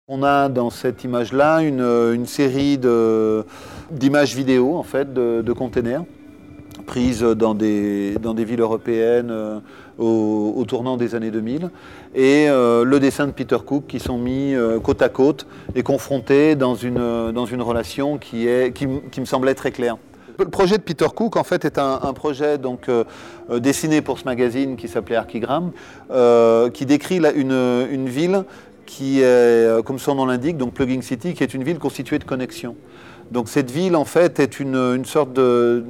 On a dans cette image-là une série d'images vidéo en fait, de containers prises dans des villes européennes au tournant des années 2000 et le dessin de Peter Cook qui sont mis côte à côte et confrontés dans une relation qui me semblait très claire. Le projet de Peter Cook, en fait, est un projet dessiné pour ce magazine qui s'appelait Archigram, qui décrit une ville qui est, comme son nom l'indique, donc Plugging City, qui est une ville constituée de connexions. Donc cette ville, en fait, est une sorte de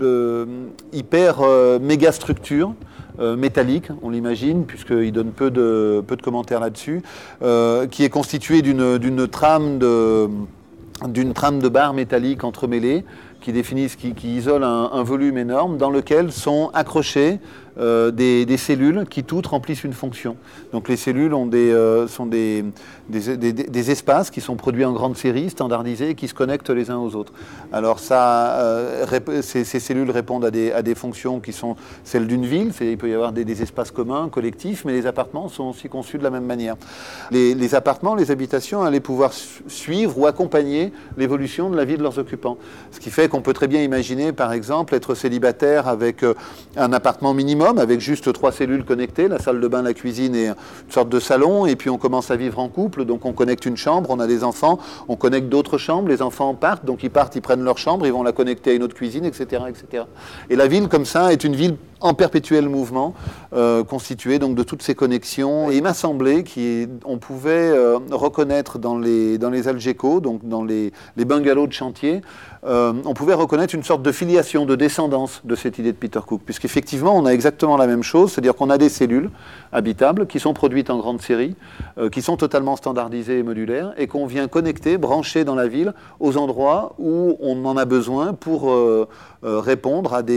hyper méga structure métallique, on l'imagine, puisqu'il donne peu de commentaires là-dessus, qui est constituée d'une trame de barres métalliques entremêlées, qui isole un volume énorme dans lequel sont accrochées des cellules qui toutes remplissent une fonction. Donc les cellules sont des espaces qui sont produits en grande série, standardisés, et qui se connectent les uns aux autres. Alors ces cellules répondent à des fonctions qui sont celles d'une ville. Il peut y avoir des espaces communs, collectifs, mais les appartements sont aussi conçus de la même manière. Les appartements, les habitations allaient pouvoir suivre ou accompagner l'évolution de la vie de leurs occupants. Ce qui fait qu'on peut très bien imaginer, par exemple, être célibataire avec un appartement minimum, avec juste 3 cellules connectées, la salle de bain, la cuisine et une sorte de salon, et puis on commence à vivre en couple, donc on connecte une chambre, on a des enfants, on connecte d'autres chambres, les enfants partent, donc ils prennent leur chambre, ils vont la connecter à une autre cuisine, etc., etc. Et la ville, comme ça, est une ville en perpétuel mouvement, constituée donc de toutes ces connexions. Et il m'a semblé qu'on pouvait reconnaître dans les Algeco, donc dans les bungalows de chantier, on pouvait reconnaître une sorte de filiation, de descendance de cette idée de Peter Cook, puisqu'effectivement on a exactement la même chose, c'est-à-dire qu'on a des cellules habitables qui sont produites en grande série, qui sont totalement standardisées et modulaires, et qu'on vient connecter, brancher dans la ville aux endroits où on en a besoin pour répondre à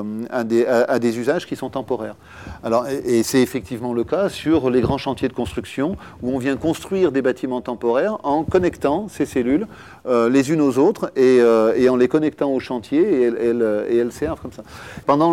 des usages qui sont temporaires. Alors, et c'est effectivement le cas sur les grands chantiers de construction où on vient construire des bâtiments temporaires en connectant ces cellules les unes aux autres et en les connectant au chantier et elles servent comme ça. Pendant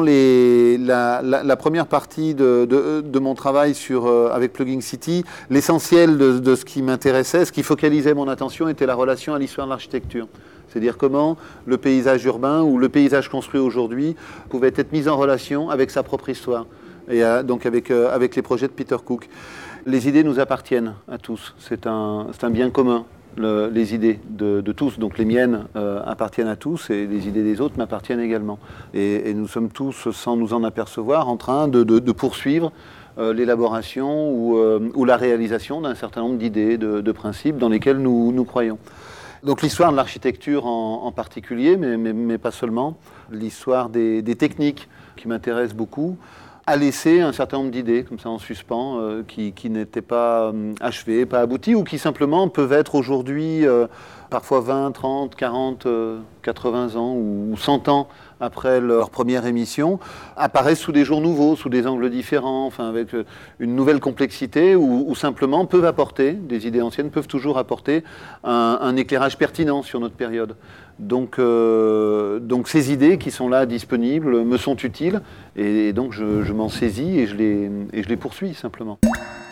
la première partie de mon travail avec Plugging City, l'essentiel de ce qui m'intéressait, ce qui focalisait mon attention était la relation à l'histoire de l'architecture. C'est-à-dire comment le paysage urbain ou le paysage construit aujourd'hui pouvait être mis en relation avec sa propre histoire, et donc avec les projets de Peter Cook. Les idées nous appartiennent à tous, c'est un bien commun, les idées de tous, donc les miennes appartiennent à tous et les idées des autres m'appartiennent également. Et nous sommes tous, sans nous en apercevoir, en train de poursuivre l'élaboration ou la réalisation d'un certain nombre d'idées, de principes dans lesquels nous croyons. Donc l'histoire de l'architecture en particulier, mais pas seulement, l'histoire des techniques qui m'intéressent beaucoup, a laissé un certain nombre d'idées comme ça en suspens qui n'étaient pas achevées, pas abouties, ou qui simplement peuvent être aujourd'hui, parfois 20, 30, 40, 80 ans ou 100 ans après leur première émission, apparaissent sous des jours nouveaux, sous des angles différents, enfin avec une nouvelle complexité, ou simplement peuvent apporter, des idées anciennes peuvent toujours apporter un éclairage pertinent sur notre période. Donc ces idées qui sont là disponibles me sont utiles, et donc je m'en saisis et je les poursuis simplement.